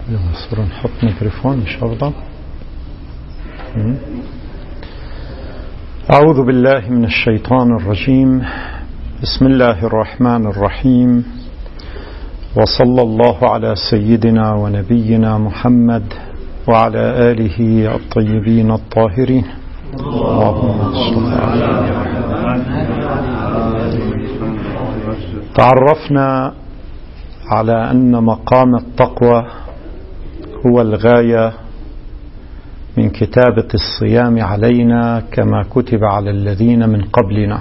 صار نحط ميكروفون مش أفضل؟ أعوذ بالله من الشيطان الرجيم. بسم الله الرحمن الرحيم، وصلى الله على سيدنا ونبينا محمد وعلى آله الطيبين الطاهرين. اللهم صل على تعرفنا على أن مقام التقوى هو الغاية من كتابة الصيام علينا كما كتب على الذين من قبلنا،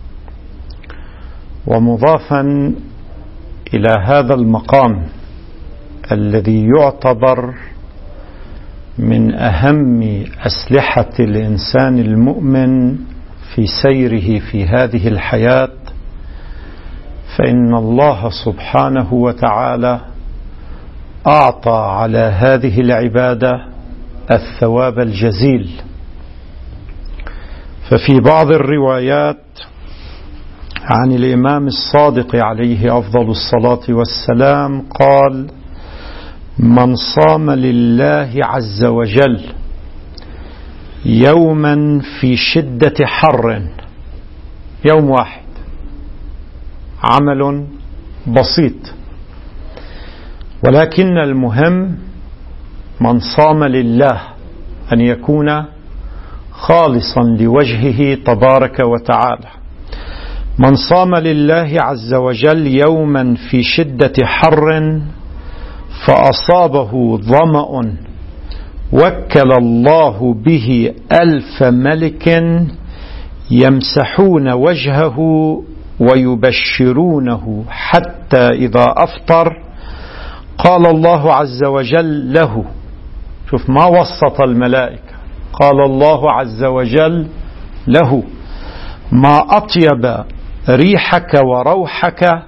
ومضافا إلى هذا المقام الذي يعتبر من أهم أسلحة الإنسان المؤمن في سيره في هذه الحياة، فإن الله سبحانه وتعالى أعطى على هذه العبادة الثواب الجزيل. ففي بعض الروايات عن الإمام الصادق عليه أفضل الصلاة والسلام قال: من صام لله عز وجل يوما في شدة حر، يوم واحد، عمل بسيط، ولكن المهم من صام لله، أن يكون خالصا لوجهه تبارك وتعالى. من صام لله عز وجل يوما في شدة حر فأصابه ظمأ وكل الله به 1000 ملك يمسحون وجهه ويبشرونه حتى إذا أفطر قال الله عز وجل له، شوف ما وسط الملائكة، قال الله عز وجل له: ما أطيب ريحك وروحك،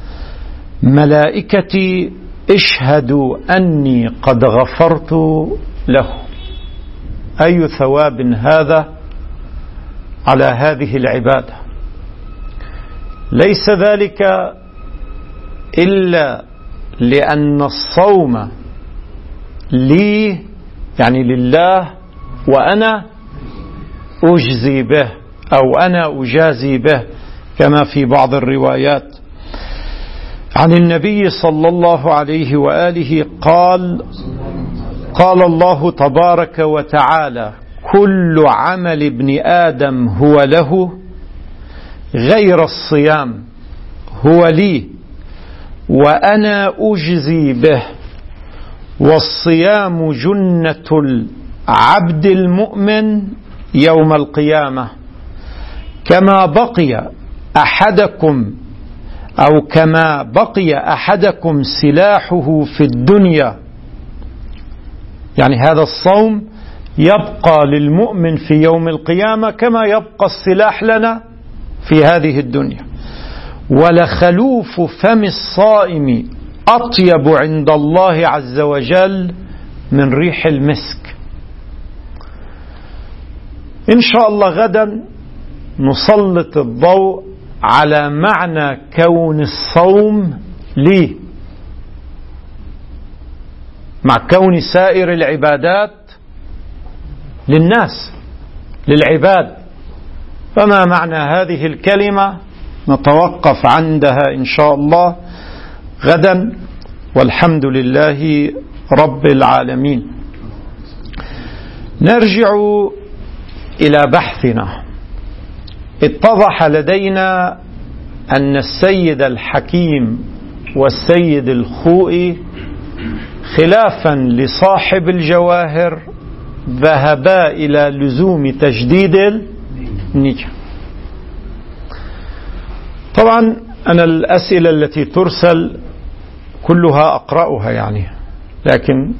ملائكتي اشهدوا أني قد غفرت له. أي ثواب هذا على هذه العبادة! ليس ذلك إلا لأن الصوم لي، يعني لله، وأنا أجزي به أو أنا أجازي به، كما في بعض الروايات عن النبي صلى الله عليه وآله قال الله تبارك وتعالى: كل عمل ابن آدم هو له غير الصيام هو لي وأنا أجزي به، والصيام جنة العبد المؤمن يوم القيامة، كما بقي أحدكم سلاحه في الدنيا. يعني هذا الصوم يبقى للمؤمن في يوم القيامة كما يبقى السلاح لنا في هذه الدنيا. ولخلوف فم الصائم أطيب عند الله عز وجل من ريح المسك. إن شاء الله غدا نسلط الضوء على معنى كون الصوم لي مع كون سائر العبادات للناس، للعباد. فما معنى هذه الكلمة؟ نتوقف عندها إن شاء الله غدا، والحمد لله رب العالمين. نرجع إلى بحثنا. اتضح لدينا أن السيد الحكيم والسيد الخوئي خلافا لصاحب الجواهر ذهبا إلى لزوم تجديد النية. طبعا أنا الأسئلة التي ترسل كلها أقرأها يعني، لكن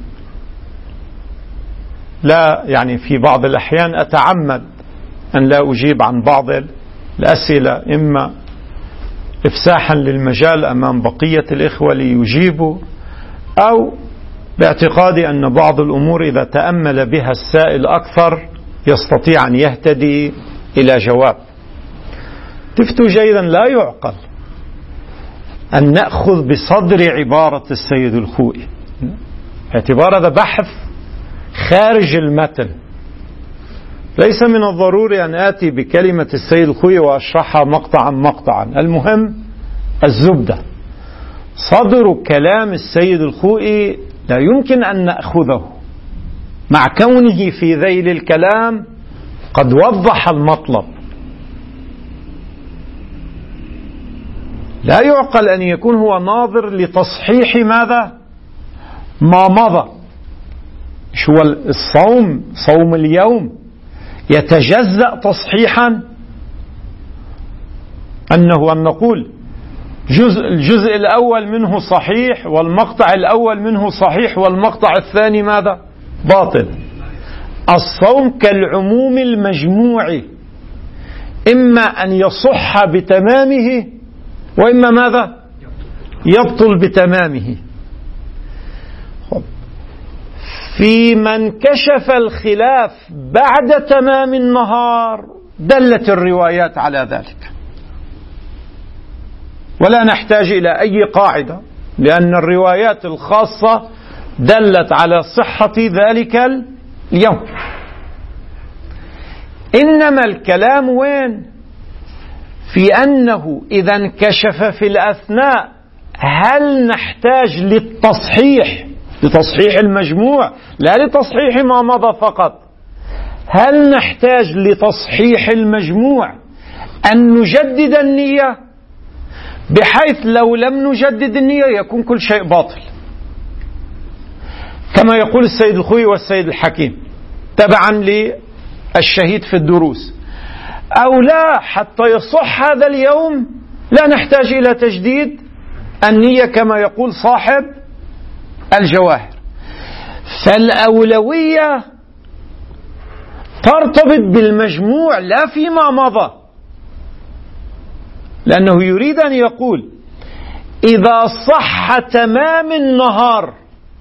لا يعني في بعض الأحيان أتعمد أن لا أجيب عن بعض الأسئلة، إما إفساحا للمجال أمام بقية الإخوة ليجيبوا، أو باعتقادي أن بعض الأمور إذا تأمل بها السائل أكثر يستطيع أن يهتدي إلى جواب. تفتوا جيدا، لا يعقل أن نأخذ بصدر عبارة السيد الخوئي اعتبار هذا بحث خارج المتن. ليس من الضروري أن آتي بكلمة السيد الخوئي وأشرحها مقطعا. المهم الزبدة، صدر كلام السيد الخوئي لا يمكن أن نأخذه مع كونه في ذيل الكلام قد وضح المطلب. لا يعقل أن يكون هو ناظر لتصحيح ماذا؟ ما مضى. شو الصوم، صوم اليوم يتجزأ تصحيحا أنه أن نقول الجزء الأول منه صحيح والمقطع الأول منه صحيح والمقطع الثاني ماذا؟ باطل. الصوم كالعموم المجموع، إما أن يصح بتمامه وإما ماذا؟ يبطل بتمامه. في من كشف الخلاف بعد تمام النهار دلت الروايات على ذلك، ولا نحتاج إلى أي قاعدة، لأن الروايات الخاصة دلت على صحة ذلك اليوم. إنما الكلام وين؟ في أنه إذا انكشف في الأثناء هل نحتاج لتصحيح المجموع، لا لتصحيح ما مضى فقط. هل نحتاج لتصحيح المجموع أن نجدد النية، بحيث لو لم نجدد النية يكون كل شيء باطل، كما يقول السيد الخوئي والسيد الحكيم تبعا للشهيد في الدروس، أو لا، حتى يصح هذا اليوم لا نحتاج إلى تجديد النية كما يقول صاحب الجواهر. فالأولوية ترتبط بالمجموع لا فيما مضى، لأنه يريد أن يقول إذا صح تمام النهار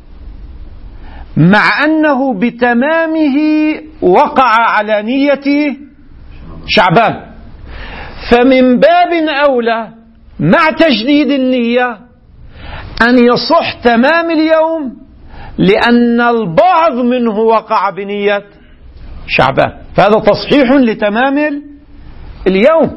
مع أنه بتمامه وقع على نية شعبان، فمن باب أولى مع تجديد النية أن يصح تمام اليوم، لأن البعض منه وقع بنية شعبان، فهذا تصحيح لتمام اليوم.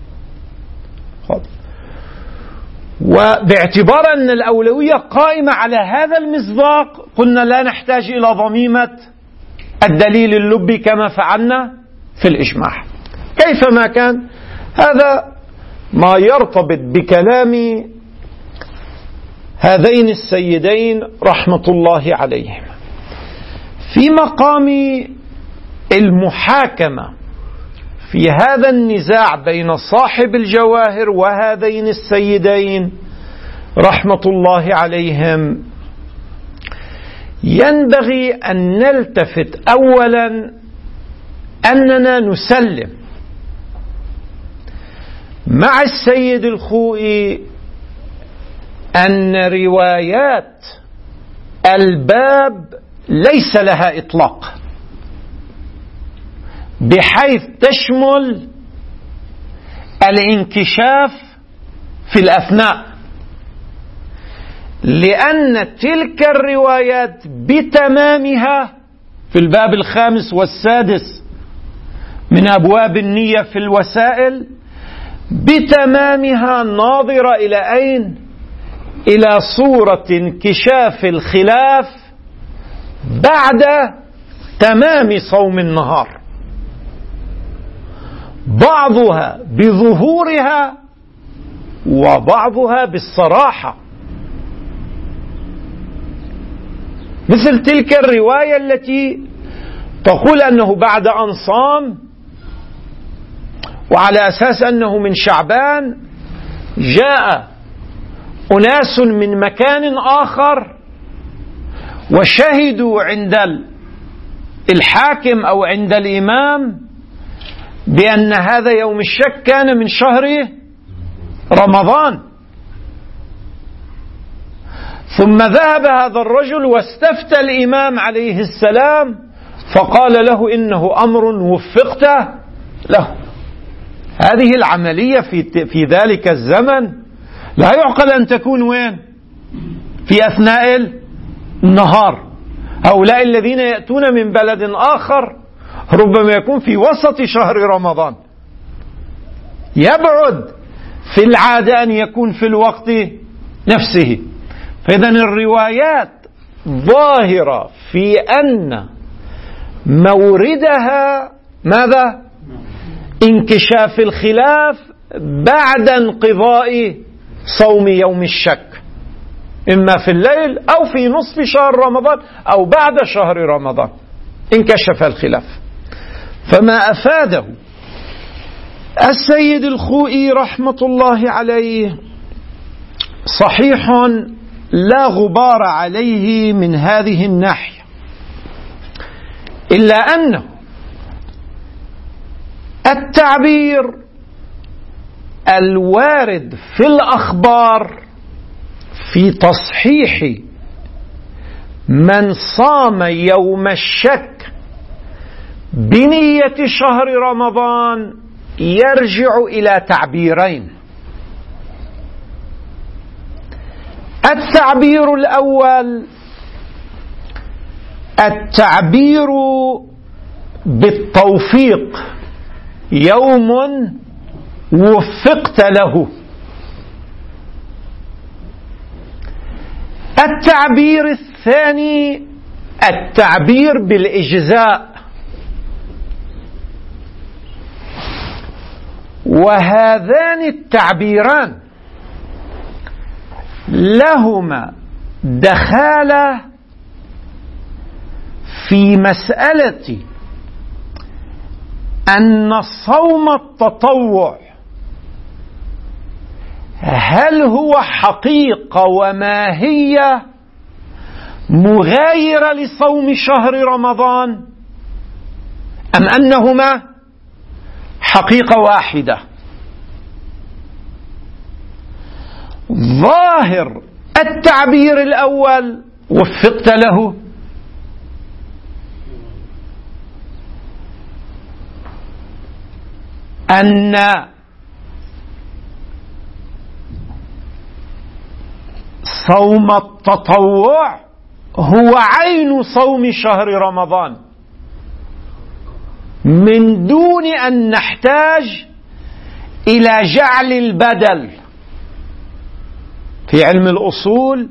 وباعتبار أن الأولوية قائمة على هذا المصداق قلنا لا نحتاج إلى ضميمة الدليل اللبي كما فعلنا في الإجماع. كيفما كان هذا ما يرتبط بكلام هذين السيدين رحمة الله عليهم. في مقام المحاكمة في هذا النزاع بين صاحب الجواهر وهذين السيدين رحمة الله عليهم، ينبغي أن نلتفت أولا أننا نسلم مع السيد الخوئي أن روايات الباب ليس لها إطلاق، بحيث تشمل الانكشاف في الأثناء، لأن تلك الروايات بتمامها في الباب 5 و6 من أبواب النية في الوسائل بتمامها ناظرة إلى أين؟ إلى صورة انكشاف الخلاف بعد تمام صوم النهار، بعضها بظهورها وبعضها بالصراحة، مثل تلك الرواية التي تقول أنه بعد أن صام وعلى أساس أنه من شعبان جاء أناس من مكان آخر وشهدوا عند الحاكم أو عند الإمام بأن هذا يوم الشك كان من شهر رمضان، ثم ذهب هذا الرجل واستفتى الإمام عليه السلام فقال له إنه أمر وفقت له. هذه العملية في ذلك الزمن لا يعقل أن تكون وين؟ في أثناء النهار. هؤلاء الذين يأتون من بلد آخر ربما يكون في وسط شهر رمضان، يبعد في العادة أن يكون في الوقت نفسه. فإذن الروايات ظاهرة في أن موردها ماذا؟ انكشاف الخلاف بعد انقضاء صوم يوم الشك، إما في الليل أو في نصف شهر رمضان أو بعد شهر رمضان انكشف الخلاف. فما أفاده السيد الخوئي رحمة الله عليه صحيح لا غبار عليه من هذه الناحية، إلا أنه التعبير الوارد في الأخبار في تصحيح من صام يوم الشك بنية شهر رمضان يرجع إلى تعبيرين. التعبير الأول التعبير بالتوفيق، يوم وفقت له. التعبير الثاني التعبير بالإجزاء، وهذان التعبيران لهما دخالة في مسألة أن صوم التطوع هل هو حقيقة وماهية مغايرة لصوم شهر رمضان أم أنهما حقيقة واحدة؟ ظاهر التعبير الأول وفقت له أن صوم التطوع هو عين صوم شهر رمضان من دون أن نحتاج إلى جعل البدل. في علم الأصول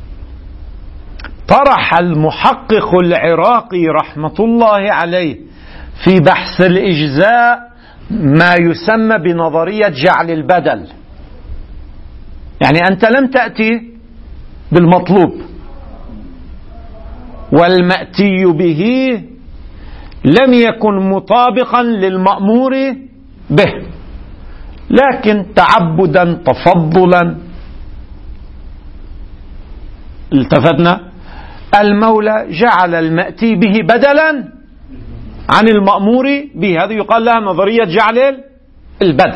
طرح المحقق العراقي رحمة الله عليه في بحث الإجزاء ما يسمى بنظرية جعل البدل، يعني أنت لم تأتي بالمطلوب والمأتي به لم يكن مطابقا للمأمور به، لكن تعبدا تفضلا التفتنا المولى جعل المأتي به بدلا عن المأمور به. هذا يقال لها نظرية جعل البدل.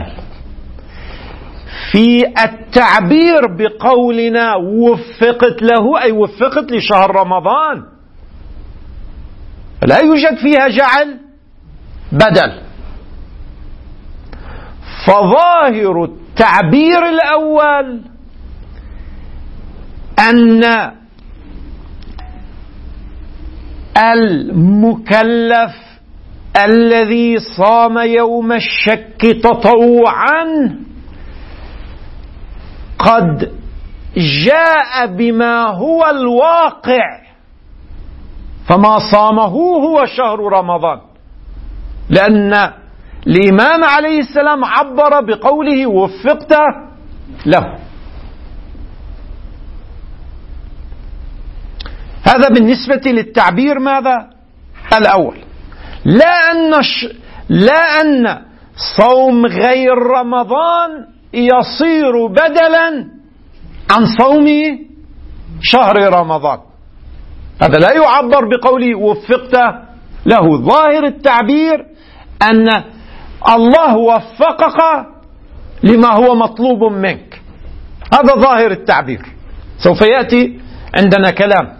في التعبير بقولنا وفقت له أي وفقت لشهر رمضان لا يوجد فيها جعل بدل. فظاهر التعبير الأول أن المكلف الذي صام يوم الشك تطوعا قد جاء بما هو الواقع، فما صامه هو شهر رمضان، لأن الإمام عليه السلام عبر بقوله وفقت له. هذا بالنسبة للتعبير ماذا؟ الأول. لا أن صوم غير رمضان يصير بدلا عن صوم شهر رمضان، هذا لا يعبر بقوله وفقت له. ظاهر التعبير أن الله وفقك لما هو مطلوب منك، هذا ظاهر التعبير، سوف يأتي عندنا كلام.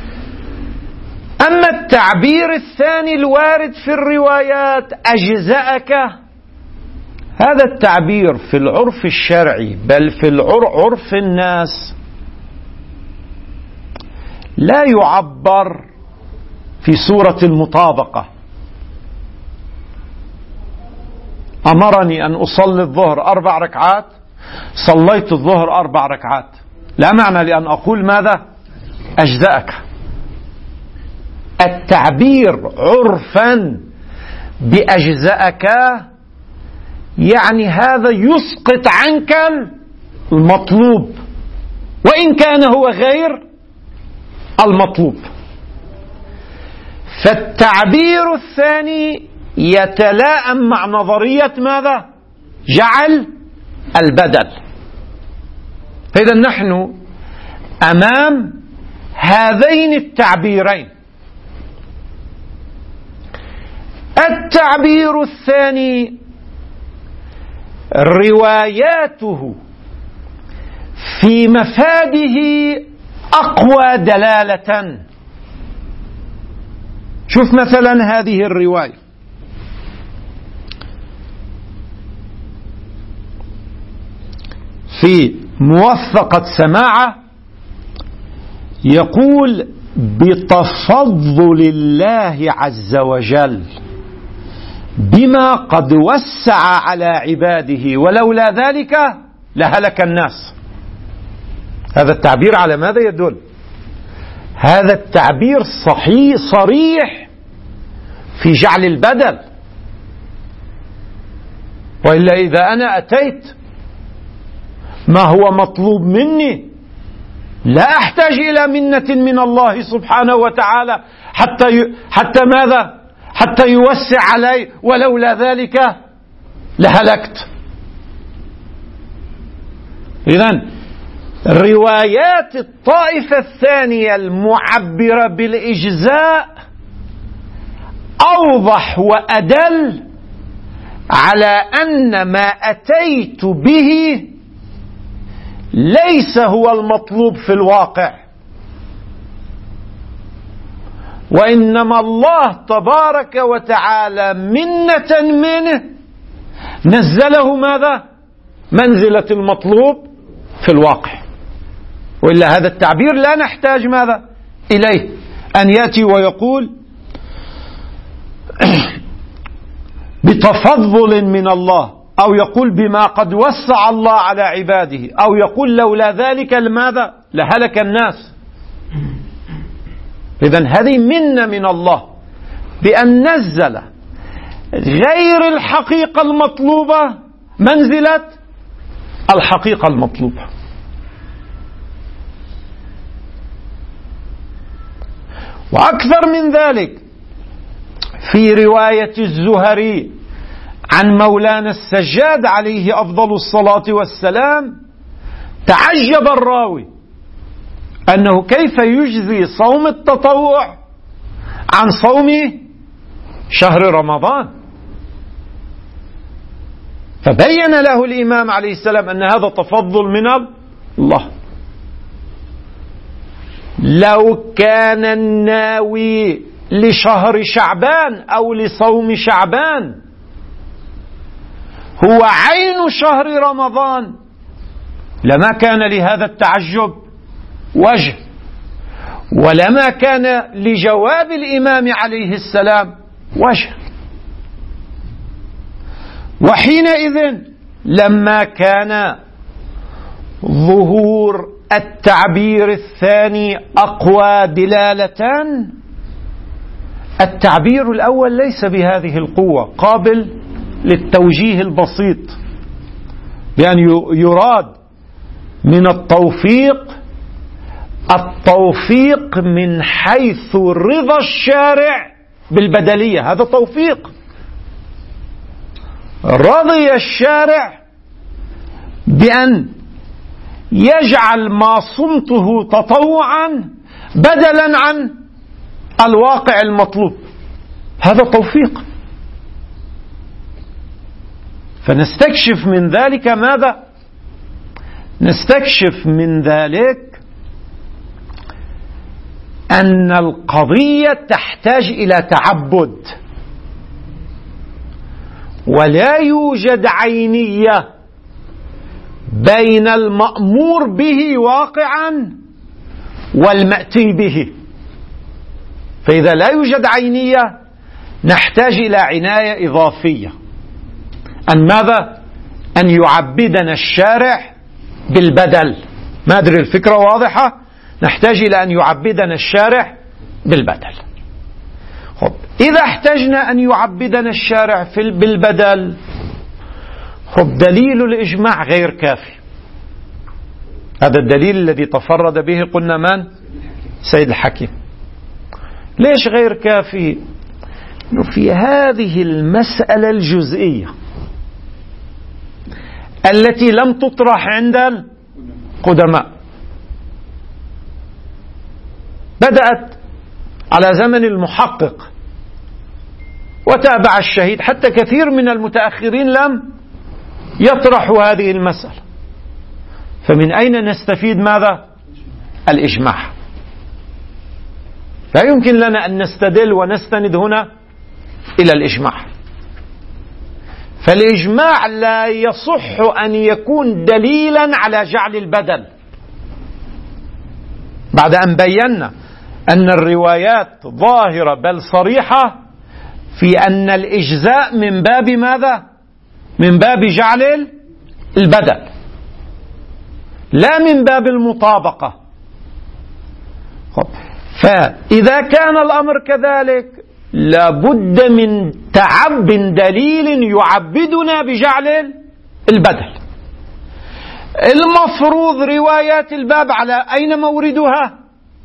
أما التعبير الثاني الوارد في الروايات أجزأك، هذا التعبير في العرف الشرعي بل في عرف الناس لا يعبر في صورة المطابقة. أمرني أن أصلي الظهر 4 ركعات، صليت الظهر 4 ركعات، لا معنى لأن أقول ماذا؟ أجزأك. التعبير عرفا بأجزأك يعني هذا يسقط عنك المطلوب وإن كان هو غير المطلوب. فالتعبير الثاني يتلائم مع نظرية ماذا؟ جعل البدل. إذا نحن أمام هذين التعبيرين. التعبير الثاني رواياته في مفاده أقوى دلالة. شوف مثلا هذه الرواية في موثقة سماعة، يقول بتفضل الله عز وجل بما قد وسع على عباده ولولا ذلك لهلك الناس. هذا التعبير على ماذا يدل؟ هذا التعبير صحيح صريح في جعل البدل. وإلا إذا أنا أتيت ما هو مطلوب مني لا أحتاج إلى منة من الله سبحانه وتعالى حتى ماذا؟ حتى يوسع علي، ولولا ذلك لهلكت. إذن روايات الطائفة الثانية المعبرة بالإجزاء أوضح وأدل على أن ما أتيت به ليس هو المطلوب في الواقع، وإنما الله تبارك وتعالى منة منه نزله ماذا؟ منزلة المطلوب في الواقع. وإلا هذا التعبير لا نحتاج ماذا إليه، أن يأتي ويقول بتفضل من الله، أو يقول بما قد وسع الله على عباده، أو يقول لولا ذلك لماذا لهلك الناس. إذن هذه منة من الله بأن نزل غير الحقيقة المطلوبة منزلة الحقيقة المطلوبة. وأكثر من ذلك في رواية الزهري عن مولانا السجاد عليه أفضل الصلاة والسلام، تعجب الراوي أنه كيف يجزي صوم التطوع عن صوم شهر رمضان. فبين له الإمام عليه السلام أن هذا تفضل من الله. لو كان الناوي لشهر شعبان أو لصوم شعبان هو عين شهر رمضان لما كان لهذا التعجب وجه، ولما كان لجواب الإمام عليه السلام وجه. وحينئذ لما كان ظهور التعبير الثاني أقوى دلالة، التعبير الأول ليس بهذه القوة، قابل للتوجيه البسيط، بأن يراد من التوفيق من حيث رضا الشارع بالبدلية. هذا توفيق. رضي الشارع بأن يجعل ما صمته تطوعا بدلا عن الواقع المطلوب. هذا توفيق. فنستكشف من ذلك ماذا؟ نستكشف من ذلك أن القضية تحتاج إلى تعبد، ولا يوجد عينية بين المأمور به واقعا والمأتي به. فإذا لا يوجد عينية نحتاج إلى عناية إضافية، أن ماذا؟ أن يعبدنا الشارع بالبدل. ما أدري الفكرة واضحة؟ نحتاج إلى أن يعبدنا الشارع بالبدل. خب إذا احتجنا أن يعبدنا الشارع بالبدل، خب دليل الإجماع غير كافي. هذا الدليل الذي تفرد به قلنا من؟ سيد الحكيم. ليش غير كافي؟ في هذه المسألة الجزئية التي لم تطرح عند القدماء، بدأت على زمن المحقق وتابع الشهيد، حتى كثير من المتأخرين لم يطرحوا هذه المسألة. فمن أين نستفيد ماذا؟ الإجماع. لا يمكن لنا أن نستدل ونستند هنا إلى الإجماع. فالإجماع لا يصح أن يكون دليلا على جعل البدل، بعد أن بينا أن الروايات ظاهرة بل صريحة في أن الإجزاء من باب ماذا؟ من باب جعل البدل، لا من باب المطابقة. فإذا كان الأمر كذلك لابد من تعب دليل يعبدنا بجعل البدل. المفروض روايات الباب على أين موردها؟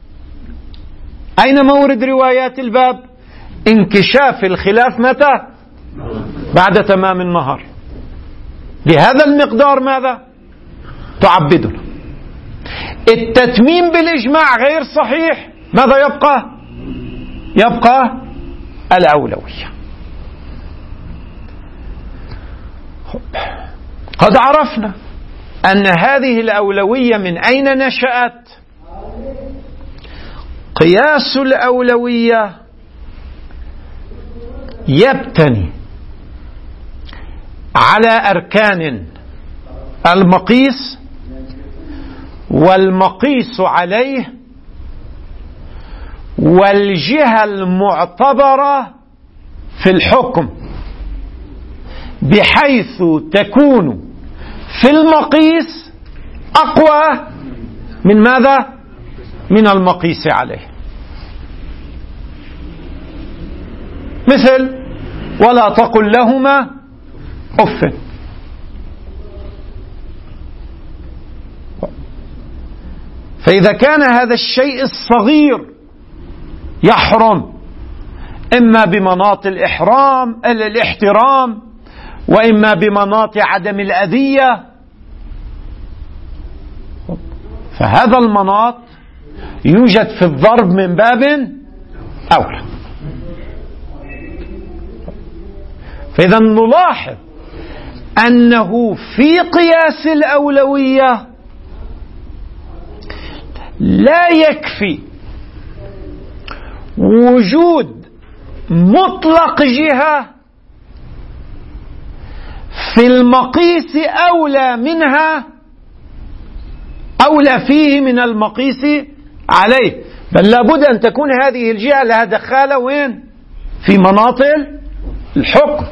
أين مورد روايات الباب؟ انكشاف الخلاف متى؟ بعد تمام النهار. بهذا المقدار ماذا؟ تعبدنا. التتميم بالإجماع غير صحيح، ماذا يبقى؟ يبقى الأولوية. قد عرفنا أن هذه الأولوية من أين نشأت. قياس الأولوية يبتني على أركان: المقيس، والمقيس عليه، والجهة المعتبرة في الحكم، بحيث تكون في المقيس أقوى من ماذا؟ من المقيس عليه. مثل: ولا تقل لهما أف. فإذا كان هذا الشيء الصغير يحرم إما بمناط الاحترام، وإما بمناط عدم الأذية، فهذا المناط يوجد في الضرب من باب أولى. فإذا نلاحظ أنه في قياس الأولوية لا يكفي وجود مطلق جهة في المقيس أولى فيه من المقيس عليه، بل لابد أن تكون هذه الجهة لها دخالة وين؟ في مناط الحكم.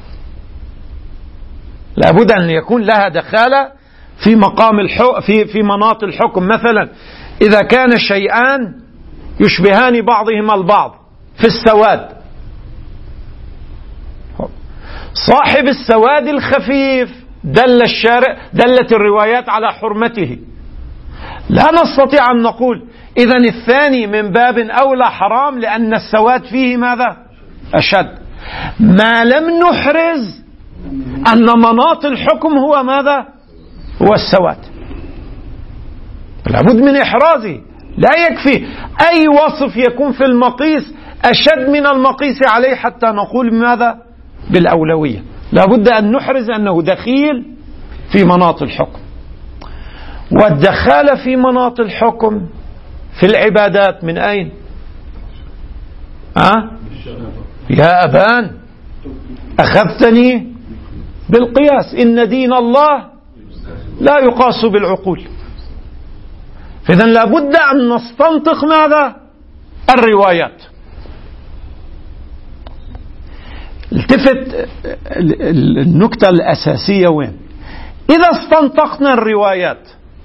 لابد أن يكون لها دخالة في مقام في مناط الحكم. مثلا إذا كان شيئان يشبهان بعضهما البعض في السواد، صاحب السواد الخفيف دلت الروايات على حرمته، لا نستطيع أن نقول إذن الثاني من باب أولى حرام، لأن السواد فيه ماذا؟ أشد، ما لم نحرز أن مناط الحكم هو ماذا؟ هو السواد. لابد من إحرازه. لا يكفي أي وصف يكون في المقيس أشد من المقيس عليه حتى نقول ماذا؟ بالأولوية. لابد أن نحرز أنه دخيل في مناط الحكم. والدخال في مناط الحكم في العبادات من أين؟ يا أبان أخذتني بالقياس، إن دين الله لا يقاس بالعقول. فإذا لابد أن نستنطق ماذا؟ الروايات. التفت النكتة الأساسية وين؟ إذا استنطقنا الروايات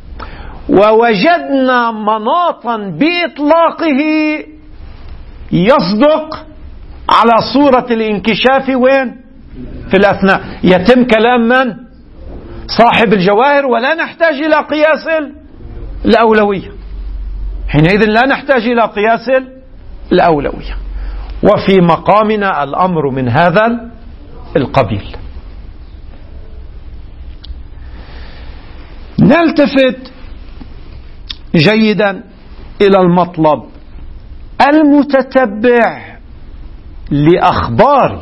ووجدنا مناطا بإطلاقه يصدق على صورة الانكشاف وين؟ في الأثناء. يتم كلام من؟ صاحب الجواهر، ولا نحتاج إلى قياس الأولوية. حينئذ لا نحتاج إلى قياس الأولوية، وفي مقامنا الأمر من هذا القبيل. نلتفت جيدا إلى المطلب المتتبع لأخبار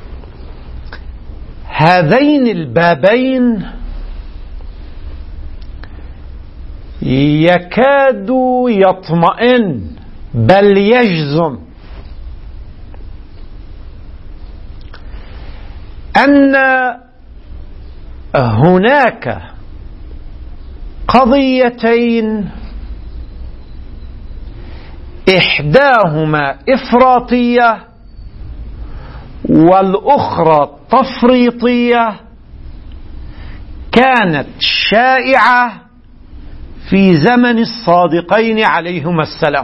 هذين البابين يكاد يطمئن بل يجزم أن هناك قضيتين إحداهما إفراطية والأخرى تفريطية كانت شائعة في زمن الصادقين عليهما السلام،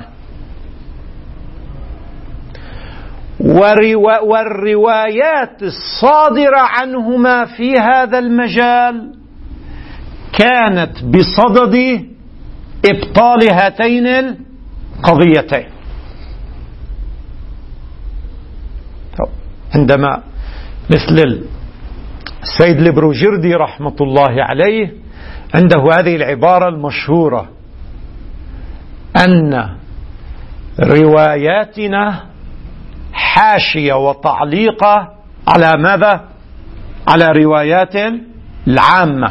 والروايات الصادرة عنهما في هذا المجال كانت بصدد إبطال هاتين القضيتين. عندما مثل السيد البروجردي رحمة الله عليه عنده هذه العبارة المشهورة أن رواياتنا حاشية وتعليقة على ماذا؟ على روايات العامة.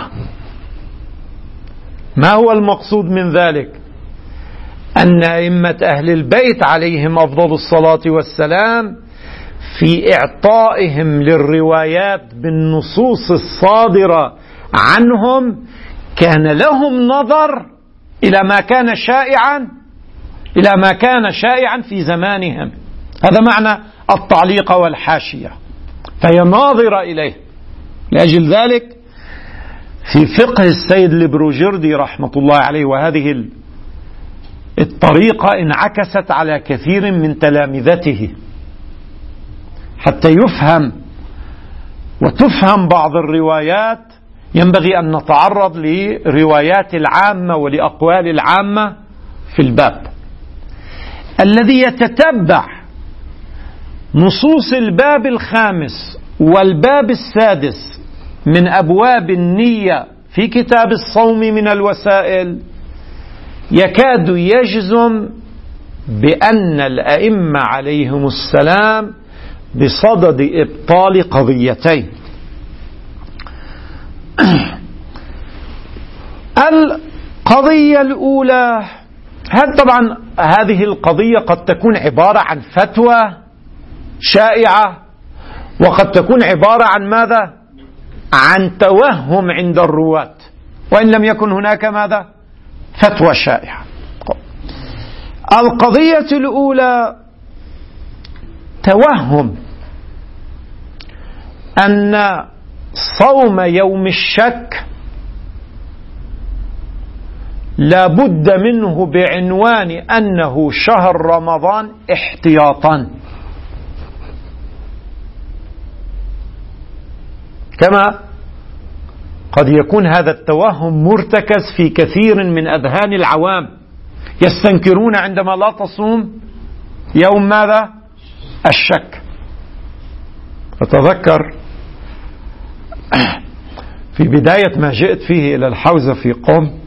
ما هو المقصود من ذلك؟ أن أئمة أهل البيت عليهم أفضل الصلاة والسلام في إعطائهم للروايات بالنصوص الصادرة عنهم كان لهم نظر إلى ما كان شائعا في زمانهم. هذا معنى التعليق والحاشية، فهي ناظرة إليه. لأجل ذلك في فقه السيد البروجردي رحمة الله عليه وهذه الطريقة انعكست على كثير من تلامذته حتى يفهم وتفهم بعض الروايات. ينبغي أن نتعرض لروايات العامة ولأقوال العامة في الباب. الذي يتتبع نصوص الباب الخامس والباب السادس من أبواب النية في كتاب الصوم من الوسائل يكاد يجزم بأن الأئمة عليهم السلام بصدد إبطال قضيتين. القضية الأولى، طبعا هذه القضية قد تكون عبارة عن فتوى شائعة، وقد تكون عبارة عن ماذا؟ عن توهم عند الرواة، وإن لم يكن هناك ماذا؟ فتوى شائعة. القضية الأولى توهم أن صوم يوم الشك لا بد منه بعنوان أنه شهر رمضان احتياطا، كما قد يكون هذا التوهم مرتكز في كثير من أذهان العوام يستنكرون عندما لا تصوم يوم ماذا؟ الشك. أتذكر في بداية ما جئت فيه إلى الحوزة في قم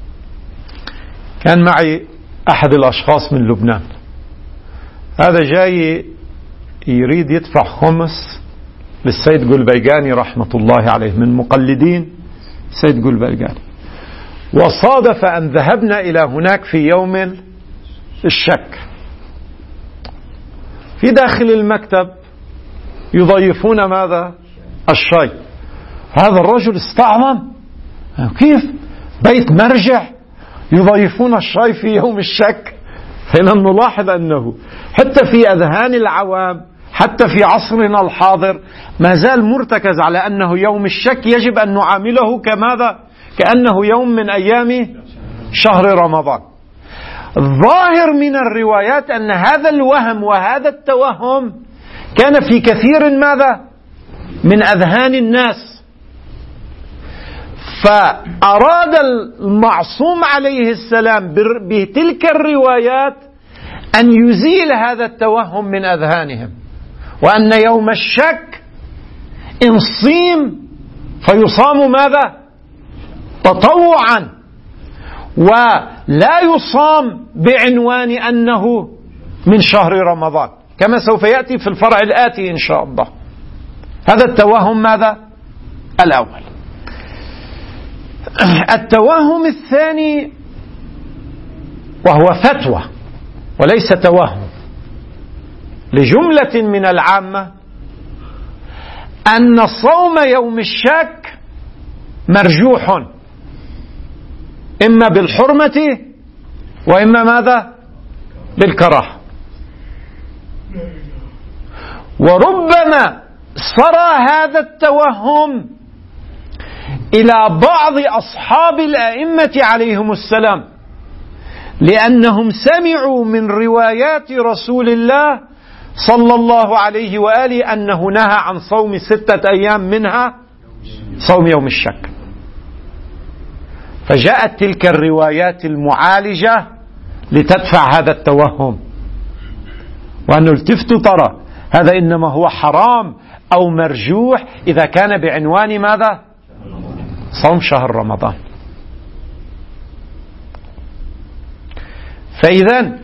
كان معي أحد الأشخاص من لبنان. هذا جاي يريد يدفع خمس للسيد قلبيقاني رحمة الله عليه، من مقلدين السيد قلبيقاني. وصادف أن ذهبنا إلى هناك في يوم الشك. في داخل المكتب يضيفون ماذا؟ الشاي. هذا الرجل استعظم، كيف بيت مرجع يضيفون الشاي في يوم الشك. فإن نلاحظ أنه حتى في أذهان العوام، حتى في عصرنا الحاضر، ما زال مرتكز على أنه يوم الشك يجب أن نعامله كماذا؟ كأنه يوم من أيام شهر رمضان. الظاهر من الروايات أن هذا الوهم وهذا التوهم كان في كثير ماذا؟ من أذهان الناس. فأراد المعصوم عليه السلام بتلك الروايات أن يزيل هذا التوهم من أذهانهم، وأن يوم الشك إن صيم فيصام ماذا؟ تطوعا، ولا يصام بعنوان أنه من شهر رمضان، كما سوف يأتي في الفرع الآتي إن شاء الله. هذا التوهم ماذا؟ الأول. التوهم الثاني وهو فتوى وليس توهم لجملة من العامة، أن صوم يوم الشك مرجوح، إما بالحرمة وإما ماذا؟ بالكراهة. وربما صار هذا التوهم إلى بعض أصحاب الأئمة عليهم السلام، لأنهم سمعوا من روايات رسول الله صلى الله عليه وآله أنه نهى عن صوم 6 أيام منها صوم يوم الشك. فجاءت تلك الروايات المعالجة لتدفع هذا التوهم، وأن التفتوا ترى هذا إنما هو حرام أو مرجوح إذا كان بعنوان ماذا؟ صوم شهر رمضان. فإذا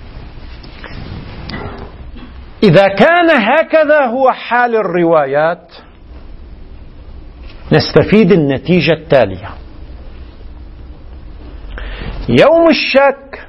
إذا كان هكذا هو حال الروايات، نستفيد النتيجة التالية: يوم الشك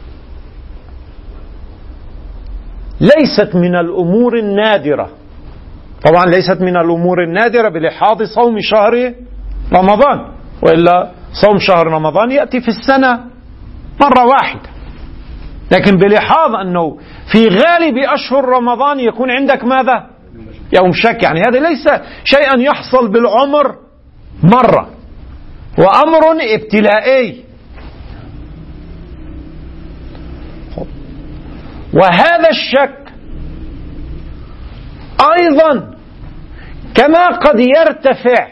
ليست من الأمور النادرة، طبعا ليست من الأمور النادرة بلحاظ صوم شهر رمضان، وإلا صوم شهر رمضان يأتي في السنة مرة واحدة، لكن بلحاظ أنه في غالب أشهر رمضان يكون عندك ماذا؟ يوم شك. يعني هذا ليس شيئا يحصل بالعمر مرة، وأمر ابتلائي. وهذا الشك أيضا كما قد يرتفع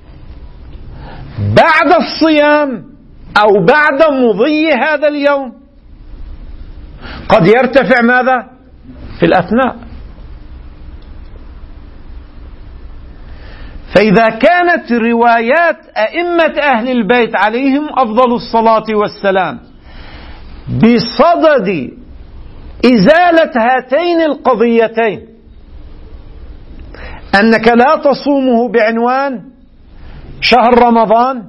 بعد الصيام أو بعد مضي هذا اليوم، قد يرتفع ماذا؟ في الأثناء. فإذا كانت روايات أئمة أهل البيت عليهم أفضل الصلاة والسلام بصدد إزالة هاتين القضيتين، أنك لا تصومه بعنوان شهر رمضان،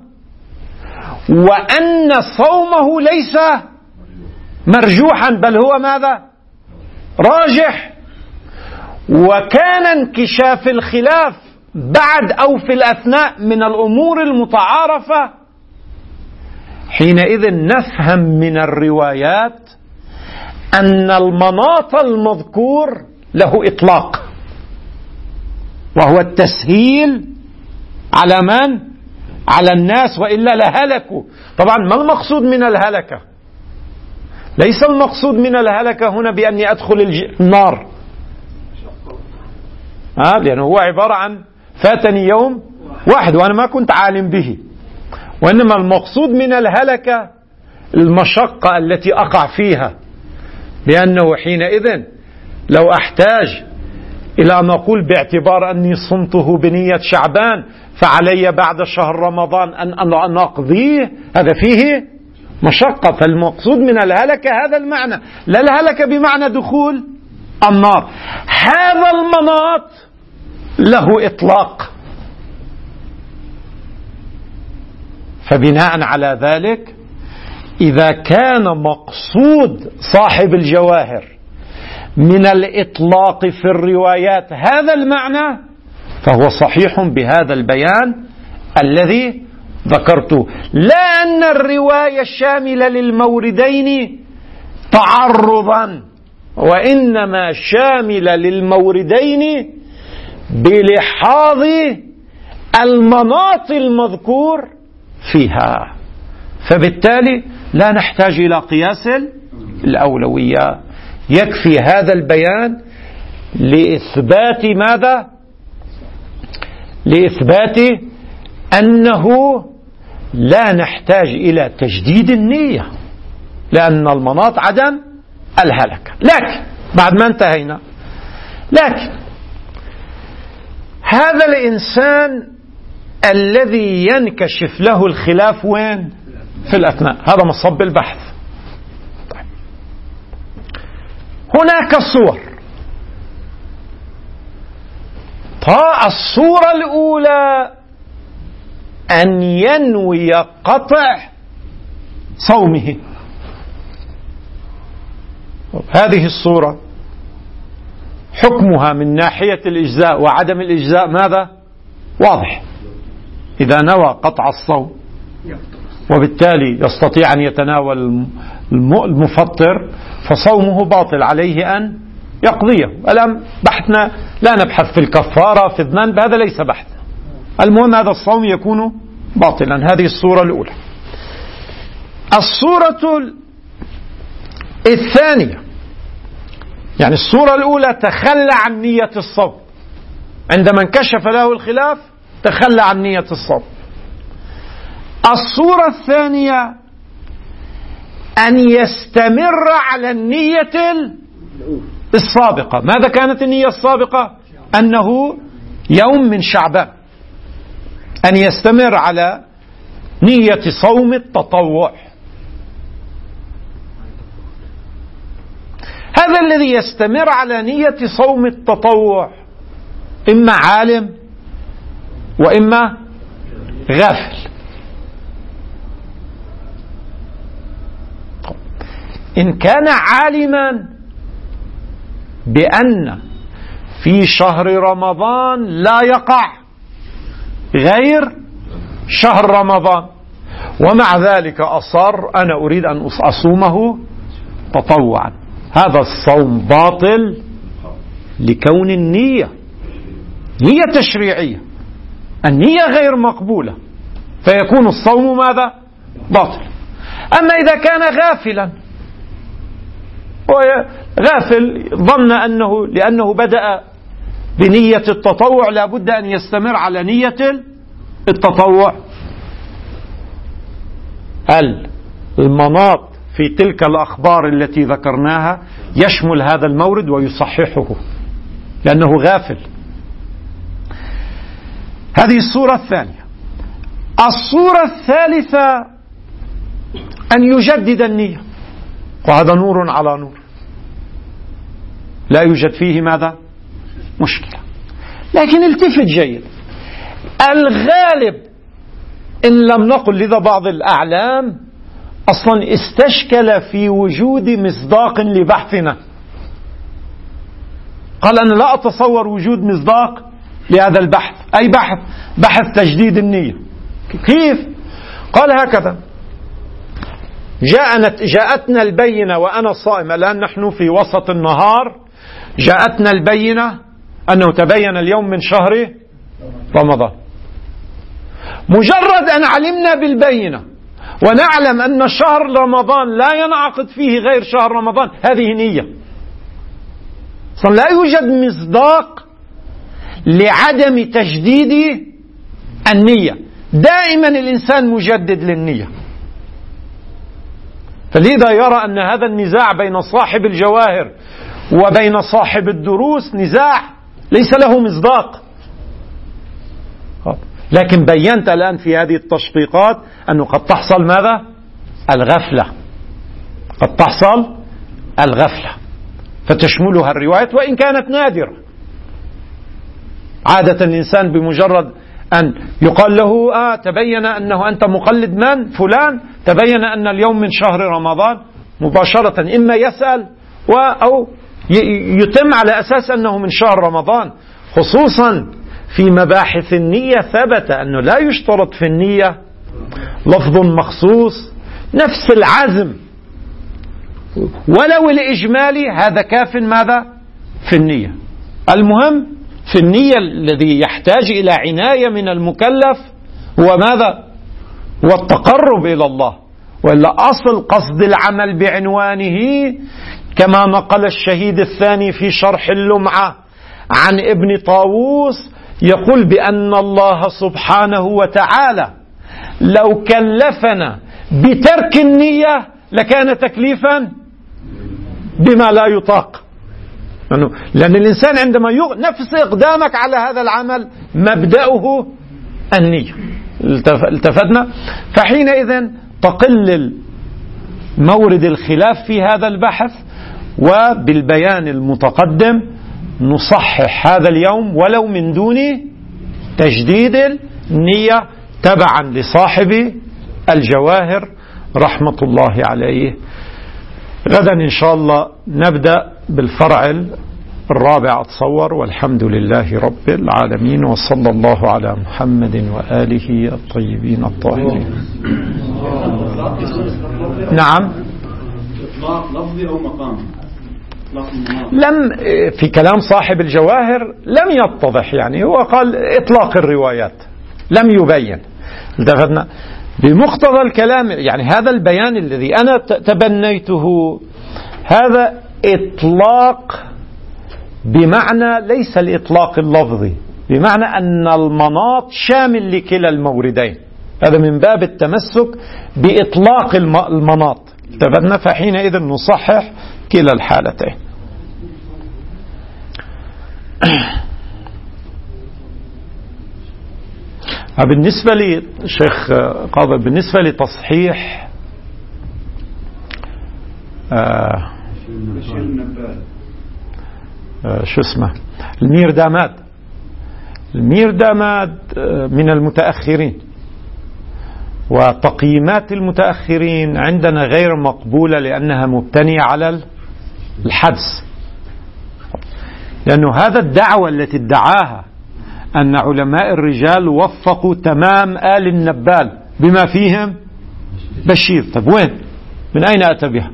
وأن صومه ليس مرجوحا بل هو ماذا؟ راجح. وكان انكشاف الخلاف بعد أو في الأثناء من الأمور المتعارفة، حينئذ نفهم من الروايات أن المناط المذكور له إطلاق، وهو التسهيل على من؟ على الناس، وإلا لهلكوا. طبعا ما المقصود من الهلكة؟ ليس المقصود من الهلكة هنا بأني أدخل النار، لأنه هو عبارة عن فاتني يوم واحد وأنا ما كنت عالم به، وإنما المقصود من الهلكة المشقة التي أقع فيها، لأنه حينئذ لو أحتاج إلى أن أقول باعتبار أني صمته بنية شعبان فعلي بعد شهر رمضان أن أقضيه، هذا فيه مشقة. فالمقصود من الهلكة هذا المعنى، لا الهلكة بمعنى دخول النار. هذا المناط له إطلاق. فبناء على ذلك إذا كان مقصود صاحب الجواهر من الإطلاق في الروايات هذا المعنى، فهو صحيح بهذا البيان الذي ذكرته، لا أن الرواية الشاملة للموردين تعرضا، وإنما شاملة للموردين بلحاظ المناط المذكور فيها، فبالتالي لا نحتاج إلى قياس الأولوية، يكفي هذا البيان لإثبات ماذا؟ لإثبات أنه لا نحتاج إلى تجديد النية، لأن المناط عدم الهلكة. لكن بعد ما انتهينا، لكن هذا الإنسان الذي ينكشف له الخلاف وين؟ في الأثناء، هذا مصب البحث. طيب. هناك صور. الصورة الأولى أن ينوي قطع صومه. هذه الصورة حكمها من ناحية الإجزاء وعدم الإجزاء ماذا؟ واضح. إذا نوى قطع الصوم وبالتالي يستطيع أن يتناول المفطر فصومه باطل، عليه أن يقضيه. الآن بحثنا لا نبحث في الكفارة في الذنب، هذا ليس بحث، المهم هذا الصوم يكون باطلا. هذه الصورة الأولى. الصورة الثانية، يعني الصورة الأولى تخلى عن نية الصوم، عندما انكشف له الخلاف تخلى عن نية الصوم. الصورة الثانية أن يستمر على النية السابقة. ماذا كانت النية السابقة؟ أنه يوم من شعبان، أن يستمر على نية صوم التطوع. هذا الذي يستمر على نية صوم التطوع إما عالم وإما غافل. إن كان عالما بأن في شهر رمضان لا يقع غير شهر رمضان ومع ذلك أصر أنا أريد أن أصومه تطوعا، هذا الصوم باطل لكون النية نية تشريعية، النية غير مقبولة، فيكون الصوم ماذا؟ باطل. أما إذا كان غافلا، غافل ظن أنه لأنه بدأ بنية التطوع لابد أن يستمر على نية التطوع، المناط في تلك الأخبار التي ذكرناها يشمل هذا المورد ويصححه لأنه غافل. هذه الصورة الثانية. الصورة الثالثة أن يجدد النية، وهذا نور على نور لا يوجد فيه ماذا؟ مشكلة. لكن التفت جيد، الغالب إن لم نقل لذا بعض الأعلام أصلا استشكل في وجود مصداق لبحثنا، قال أنا لا أتصور وجود مصداق لهذا البحث. أي بحث تجديد النية. كيف؟ قال هكذا: جاءتنا البينة وأنا صائم، الآن نحن في وسط النهار، جاءتنا البينة أنه تبين اليوم من شهر رمضان. مجرد أن علمنا بالبينة ونعلم أن شهر رمضان لا ينعقد فيه غير شهر رمضان، هذه نية. لا يوجد مصداق لعدم تجديد النية، دائما الإنسان مجدد للنية. فلذا يرى أن هذا النزاع بين صاحب الجواهر وبين صاحب الدروس نزاع ليس له مصداق. لكن بينت الآن في هذه التشقيقات أنه قد تحصل ماذا؟ الغفلة، قد تحصل الغفلة فتشملها الروايات وإن كانت نادرة. عادة الإنسان بمجرد أن يقال له تبين أنه أنت مقلد من؟ فلان، تبين أن اليوم من شهر رمضان، مباشرة إما يسأل أو يتم على أساس أنه من شهر رمضان. خصوصا في مباحث النية ثبت أنه لا يشترط في النية لفظ مخصوص، نفس العزم ولو الإجمالي، هذا كاف ماذا؟ في النية. المهم في النية الذي يحتاج إلى عناية من المكلف هو ماذا؟ هو التقرب إلى الله، وإلا أصل قصد العمل بعنوانه كما نقل الشهيد الثاني في شرح اللمعة عن ابن طاووس، يقول بأن الله سبحانه وتعالى لو كلفنا بترك النية لكان تكليفا بما لا يطاق، لأن الإنسان عندما نفس إقدامك على هذا العمل مبدأه النية. التفتنا؟ فحينئذ تقل مورد الخلاف في هذا البحث، وبالبيان المتقدم نصحح هذا اليوم ولو من دون تجديد النية تبعا لصاحب الجواهر رحمة الله عليه. غدا إن شاء الله نبدأ بالفرع الرابع أتصور، والحمد لله رب العالمين، وصلى الله على محمد وآله الطيبين الطاهرين. نعم، إطلاق لفظي أو مقام؟ لم في كلام صاحب الجواهر لم يتضح، يعني هو قال إطلاق الروايات لم يبين. التفتنا بمقتضى الكلام، يعني هذا البيان الذي أنا تبنيته هذا إطلاق بمعنى ليس الإطلاق اللفظي، بمعنى أن المناط شامل لكلا الموردين، هذا من باب التمسك بإطلاق المناط. تبنى فحينئذ نصحح كلا الحالتين. بالنسبة لي شيخ قاضي، بالنسبة لتصحيح شو اسمه الميرداماد من المتأخرين، وتقييمات المتأخرين عندنا غير مقبولة لأنها مبتنية على الحدس، لأنه هذا الدعوة التي ادعاها أن علماء الرجال وفقوا تمام آل النبال بما فيهم بشير. طب وين؟ من أين أتى بها؟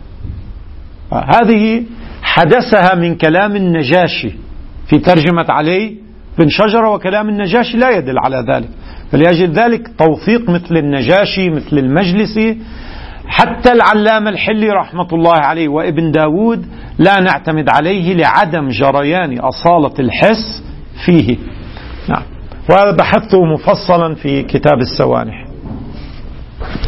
هذه حدثها من كلام النجاشي في ترجمة علي بن شجرة، وكلام النجاشي لا يدل على ذلك، فلأجل ذلك توثيق مثل النجاشي مثل المجلسي حتى العلامة الحلي رحمة الله عليه وابن داود لا نعتمد عليه لعدم جريان أصالة الحس فيه. نعم، وهذا بحثته مفصلا في كتاب السوانح.